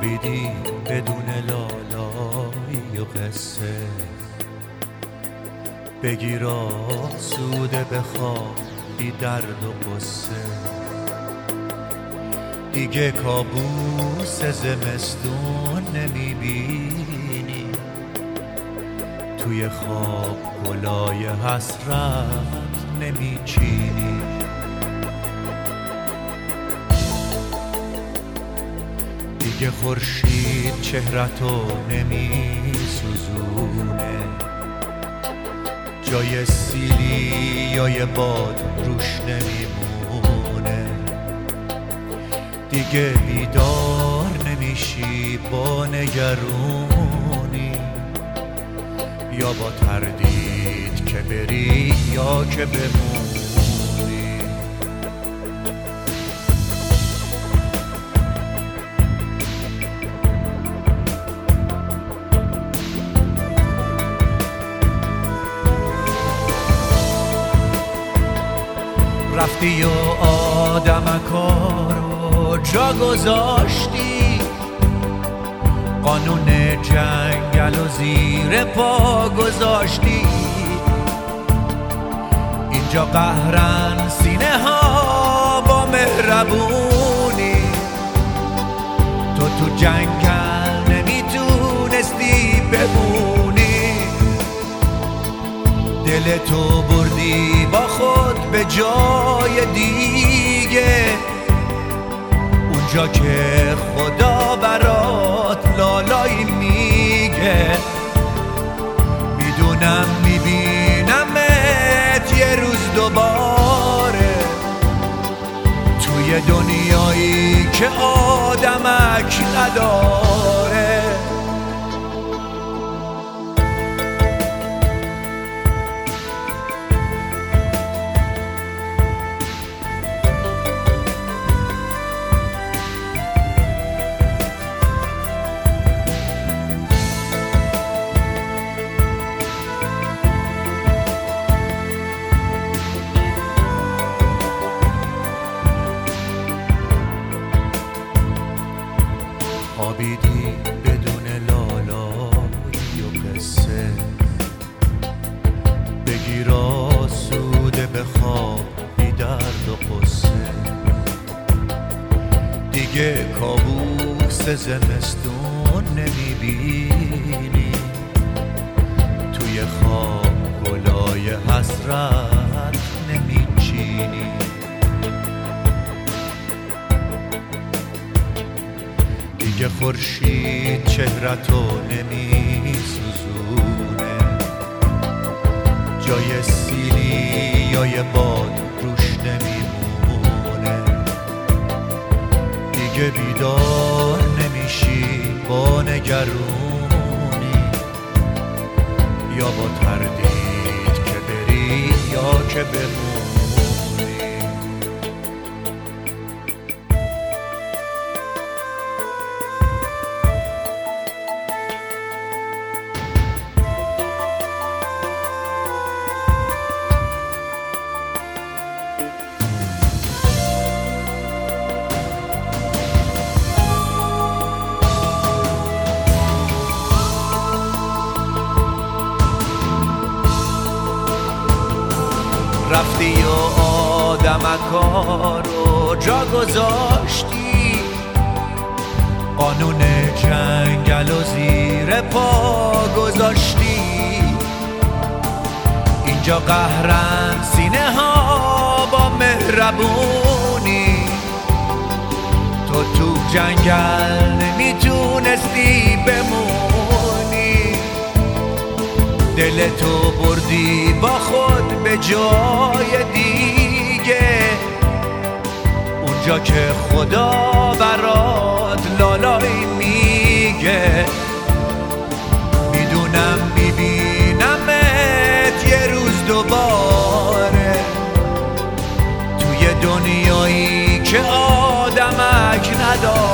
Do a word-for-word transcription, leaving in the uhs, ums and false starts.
خوابیدی بدون لالایی و قصه، بگیر آسوده بخواب بی درد و قصه. دیگه کابوس زمستون نمیبینی، توی خواب گلای حسرت نمیچینی. دیگه خورشید چهرتو نمیسوزونه، جای سیلی یا یه باد روش نمیمونه. دیگه بیدار نمیشی با نگرونی، یا با تردید که بری یا که بمونی. رفتی و آدمکا رو جا گذاشتی، قانون جنگل و زیر پا گذاشتی. اینجا قهرن سینه ها با مهربونی، تو تو جنگل نمیتونستی بمونی. دل تو بردی با خود به جای دیگه، اونجا که خدا برات لالایی میگه. میدونم میبینمت یه روز دوباره، توی دنیایی که آدمک نداره. خوابیدی بدون لالایی و قصه، بگیر آسوده بخواب بی درد و قصه. دیگه کابوس زمستون نمیبینی، توی خواب گلای حسرت نمیچینی. دیگه خورشید چهرتو نمیسوزونه، جای سیلی یا یه باد روش نمیمونه. دیگه بیدار نمیشی با نگرونی، یا با تردید که بری یا که بمونی. رفتی و آدمکا رو جا گذاشتی، قانون جنگل و زیر پا گذاشتی. اینجا قهرن سینه ها با مهربونی، تو تو جنگل نمیتونستی بمونی. دل تو بردی با خود به جای دیگه، اونجا که خدا برات لالایی میگه. میدونم میبینمت یه روز دوباره، توی دنیایی که آدمک نداره.